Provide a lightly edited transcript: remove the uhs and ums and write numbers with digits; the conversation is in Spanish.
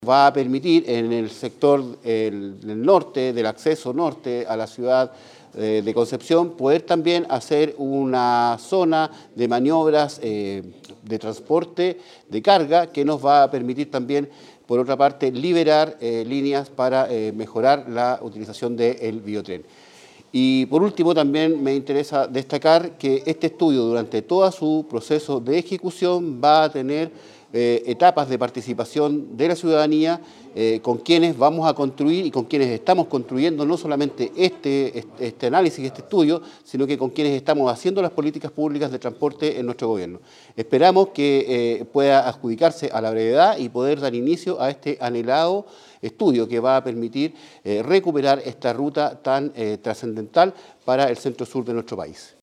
Va a permitir en el sector del norte, del acceso norte a la ciudad de Concepción, poder también hacer una zona de maniobras de transporte de carga que nos va a permitir también, por otra parte, liberar líneas para mejorar la utilización del biotren. Y por último, también me interesa destacar que este estudio, durante todo su proceso de ejecución, va a tener etapas de participación de la ciudadanía con quienes vamos a construir y con quienes estamos construyendo no solamente este análisis, este estudio, sino que con quienes estamos haciendo las políticas públicas de transporte en nuestro gobierno. Esperamos que pueda adjudicarse a la brevedad y poder dar inicio a este anhelado estudio que va a permitir recuperar esta ruta tan trascendental para el centro-sur de nuestro país.